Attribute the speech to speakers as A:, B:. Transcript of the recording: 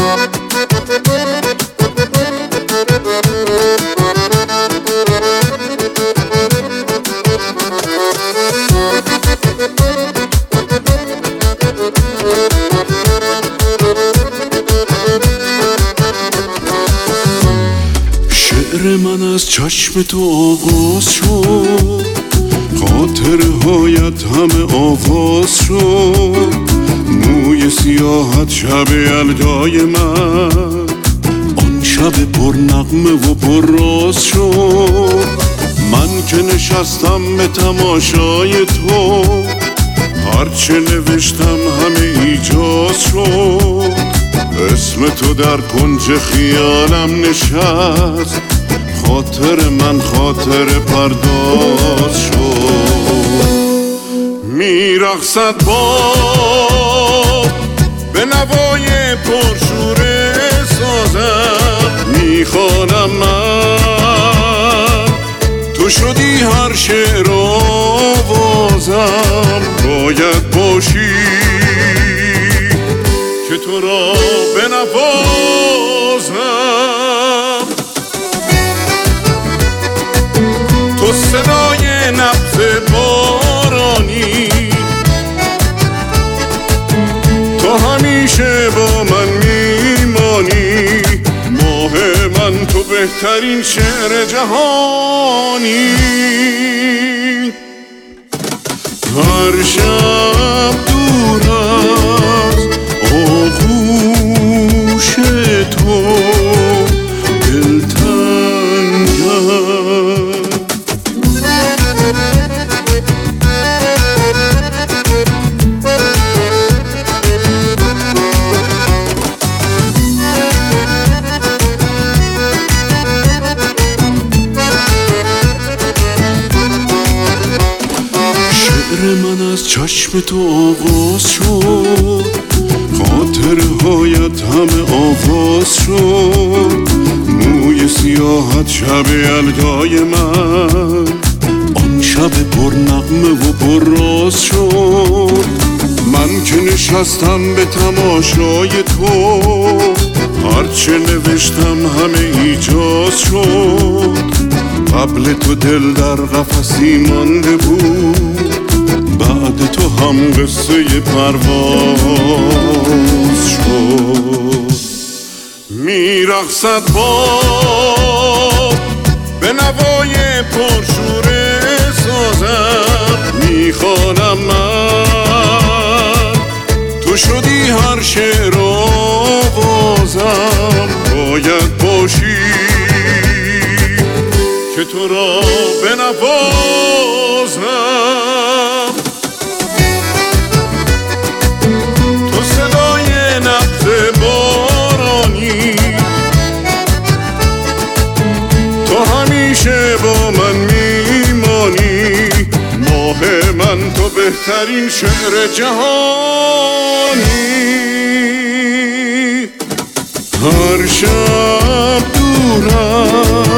A: شعر من از چشم تو آغاز شد، خاطرهایت همه آواز شد. موی سیاحت شب یلدای من، آن شب پر نغمه و پر راز شد. من که نشستم به تماشای تو، هرچه نوشتم همه ایجاز شد. اسم تو در کنج خیالم نشست، خاطر من خاطر پرداز شد. میرقصد باد به نوای پرشور سازم، میخوانم من تو شدی هر شعر آوازم. باید باشی که تو را بنوازم. تو صدای نبض بارانی، تو همیشه با من میمانی. ماه من تو بهترین شعر جهانی. هر شب دور از آغوش تو دلتنگم. شعر من از چشم تو آغاز شد، خاطرهایت همه آواز شد. موی سیاحت شب یلدای من، آن شب پر نغمه و پر راز شد. من که نشستم به تماشای تو، هرچه نوشتم همه ایجاز شد. قبل تو دل در قفسی مانده بود، بعد تو هم قصه پرواز شد. میرقصد باد به نوای پرشور سازم، میخوانم من تو شدی هر شعر آوازم. باید باشی که تو را بنوازم. تو صدای نبض بارانی، تو همیشه با من میمانی. ماه من تو بهترین شعر جهانی. هر شب دورم